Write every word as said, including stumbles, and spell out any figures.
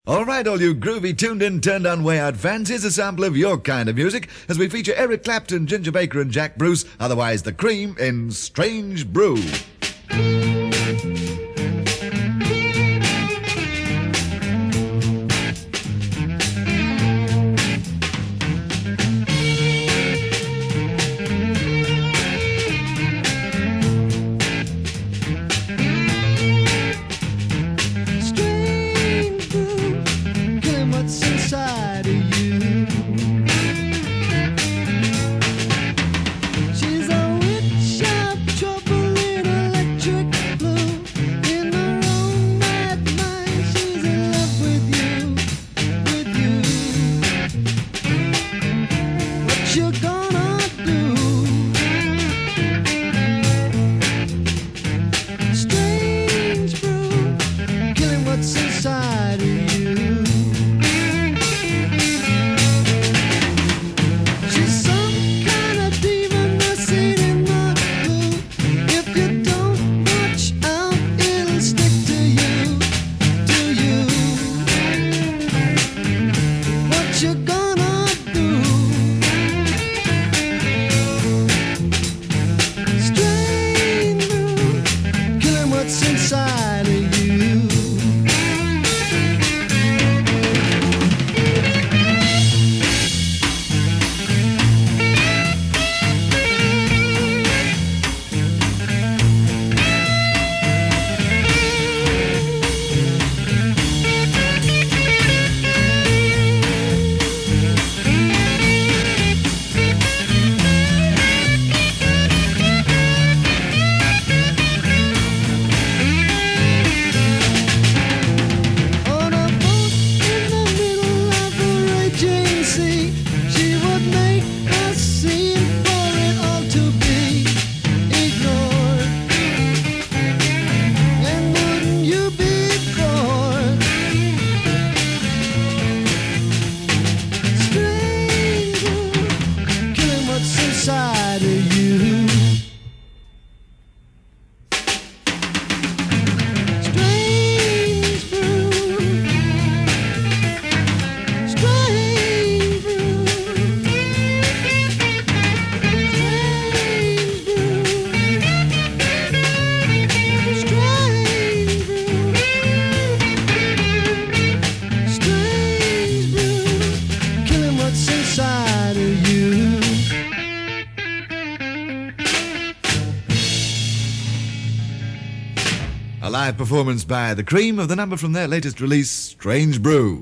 All right, all you groovy, tuned-in, turned-on, way-out fans, here's a sample of your kind of music as we feature Eric Clapton, Ginger Baker and Jack Bruce, otherwise The Cream, in Strange Brew. Inside of you, she's a witch of trouble in electric blue. In her own mad mind, she's in love with you, with you. What you gonna do? Strange brew, killing what's inside of you. You gonna do? Strange brew, killing what's inside of you. She would make a scene for it all to be ignored. And wouldn't you be bored? Stranger, killing what's inside of you. Strange brew, strange. Inside of you. A live performance by The Cream of the number from their latest release, Strange Brew.